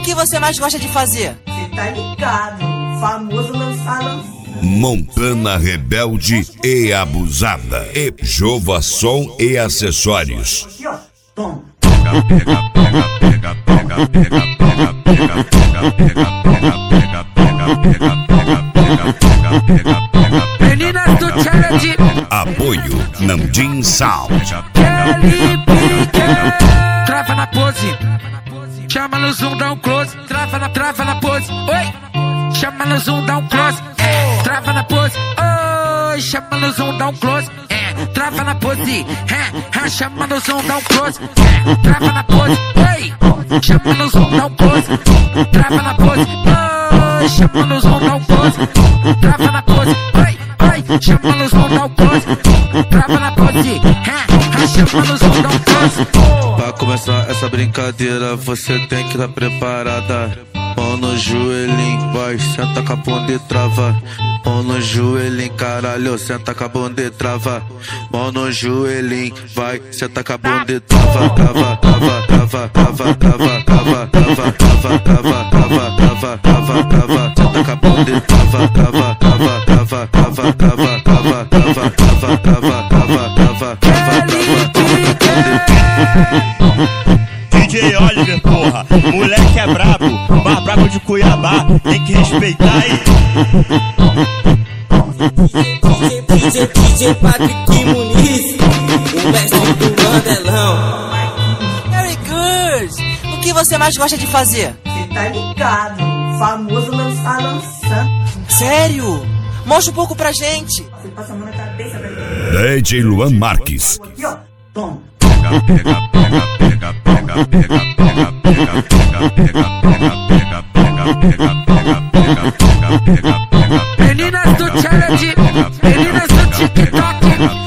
que você mais gosta de fazer? Cê tá ligado, famoso lançar. Montana rebelde e abusada. E Jova som e acessórios. Aqui, ó, toma. Meninas do challenge. Apoio Namdim Sound. Trava na pose. Chama no zoom, dá um close. Trava na pose. Oi. Chama no zoom, dá um close. Trava na pose. Oi. Chama no zoom, dá um close. Trava na pose. Chama no zoom, dá um close. Trava na pose. Oi. Chama no zoom, dá um close. Trava na pose. Oi. Chama no zoom, dá um close. Trava na pose. Oi. Chama no zoom, dá um close. Trava na pose. Chama no zoom, dá um close. Pra começar essa brincadeira, você tem que estar preparada. Mão no joelhinho, vai, senta com a bunda e trava. Mão no joelhinho, caralho, senta com a bunda e trava. Mão no joelhinho, vai, senta com a bunda e trava. Trava, trava, trava, trava, trava, trava, trava, trava, trava, trava, trava, trava, trava, senta com a bunda e trava, trava, trava, trava, trava, trava, trava, trava, trava, trava, trava, trava, trava, DJ Oliver, porra, moleque é brabo, mais brabo de Cuiabá, tem que respeitar aí. DJ Patrick Muniz, o mestre do Mandelão. Very good! O que você mais gosta de fazer? Cê tá ligado, famoso lançando. Sério? Mostra um pouco pra gente. Você passa a mão na cabeça, velho. DJ Luan Marques. Aqui, ó, toma. Meninas do challenge, meninas do TikTok.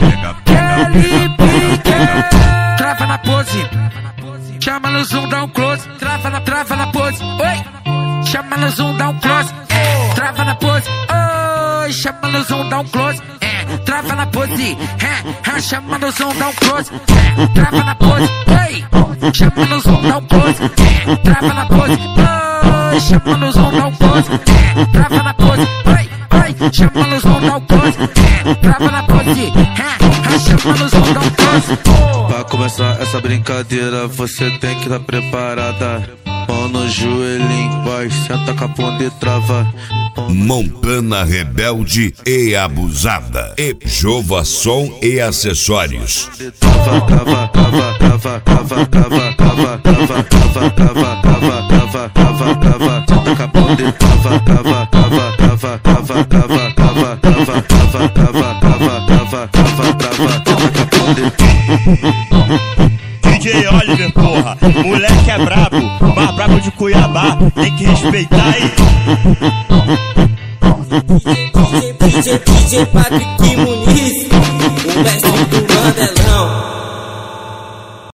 Trava na pose. Chama no zoom, dá um close. Trava na pose. Oi. Chama no zoom, dá um close. Trava na pose. Oi. Chama no zoom, dá um close. Trava na pose. Chama no zoom, dá um close. Trava na pose. Oi. Chama no zoom, dá um close. Trava na pose. Oi. Chama no zoom, dá um close. Trava na pose. Oi. Chama no zoom, dá um close. Trava na pose. Chama no zoom, dá um close. Pra começar essa brincadeira, você tem que estar preparada. Mão no joelhinho, vai, senta com a bunda e trava. Montana rebelde e abusada. E Jova som e acessórios. Trava, trava, trava, trava, trava, trava, trava, trava, trava, trava, trava, trava, trava, trava, senta com a bunda e trava, trava, trava, trava, trava, trava, trava, trava, trava, trava, trava, trava, trava, trava, senta com a bunda e DJ Oliver, porra, moleque é brabo, mais brabo de Cuiabá, tem que respeitar aí. DJ Patrick Muniz.